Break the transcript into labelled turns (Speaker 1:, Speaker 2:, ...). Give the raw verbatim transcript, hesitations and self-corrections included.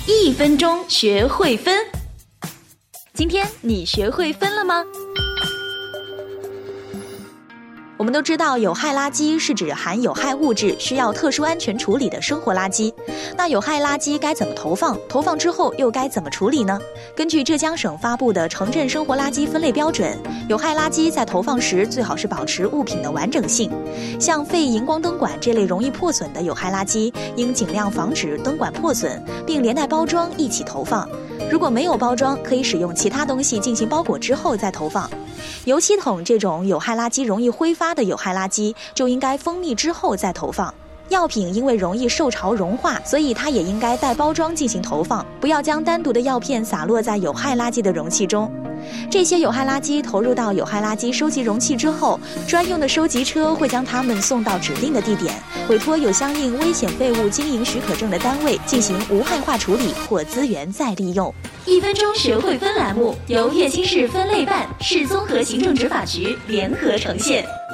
Speaker 1: 一分钟学会分。今天你学会分了吗？我们都知道，有害垃圾是指含有害物质、需要特殊安全处理的生活垃圾。那有害垃圾该怎么投放？投放之后又该怎么处理呢？根据浙江省发布的城镇生活垃圾分类标准，有害垃圾在投放时最好是保持物品的完整性。像废荧光灯管这类容易破损的有害垃圾，应尽量防止灯管破损，并连带包装一起投放。如果没有包装，可以使用其他东西进行包裹之后再投放。油漆桶这种有害垃圾容易挥发的有害垃圾，就应该封密之后再投放。药品因为容易受潮融化，所以它也应该带包装进行投放，不要将单独的药片洒落在有害垃圾的容器中。这些有害垃圾投入到有害垃圾收集容器之后，专用的收集车会将它们送到指定的地点，委托有相应危险废物经营许可证的单位进行无害化处理或资源再利用。一分钟学会分栏目由乐清市分类办、市综合行政执法局联合呈现。